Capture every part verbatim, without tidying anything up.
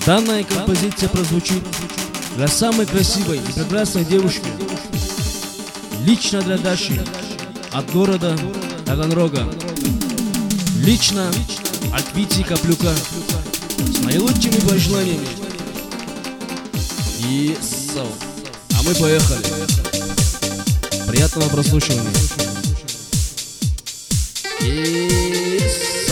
Данная композиция прозвучит для самой красивой и прекрасной девушки, лично для Даши, от города Таганрога, лично от Вити Каплюка, с наилучшими пожеланиями. И со. А мы поехали. Приятного прослушивания. И со.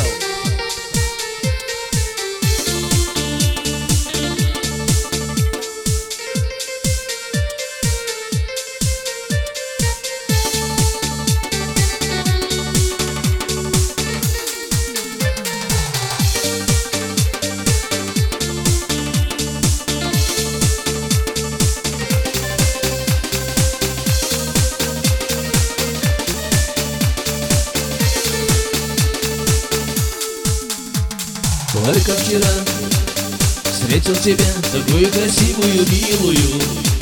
Только вчера встретил тебя, такую красивую, милую.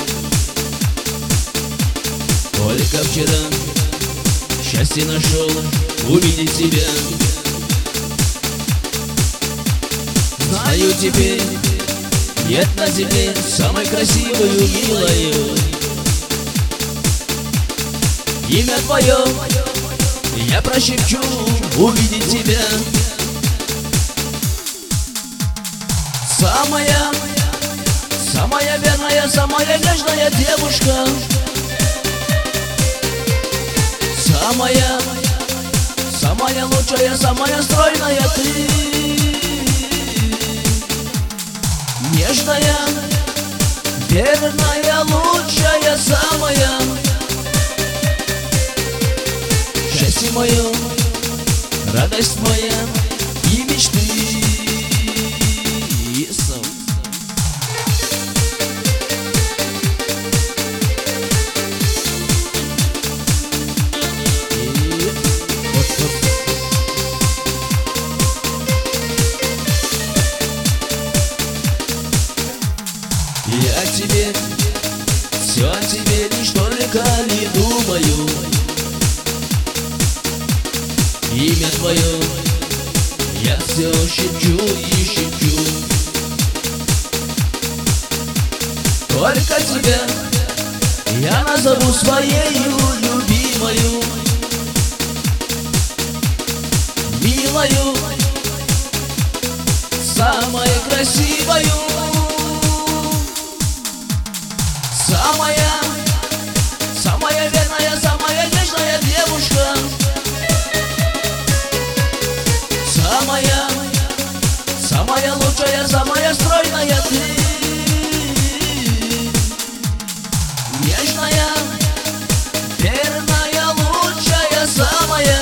Только вчера счастье нашел увидеть тебя. Знаю теперь, нет на земле самой красивую, милую. Имя твое я прошепчу, увидеть тебя. Самая, самая верная, самая нежная девушка. Самая, самая лучшая, самая стройная ты. Нежная, верная, лучшая, самая. Счастье мое, радость моя и мечты. Я о тебе, все о тебе, лишь только не думаю. Имя твое я все шепчу и шепчу. Только тебя я назову своею любимою, милою, самой красивою. Самая, самая верная, самая нежная девушка. Самая, самая лучшая, самая стройная ты. Нежная, верная, лучшая, самая.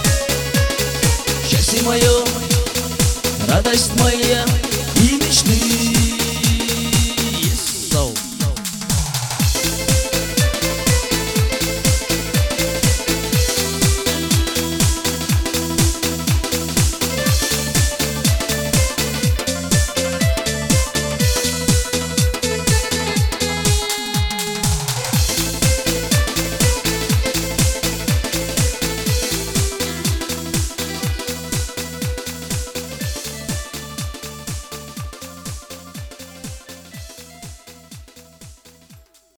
Счастье мое, радость моя и мечты.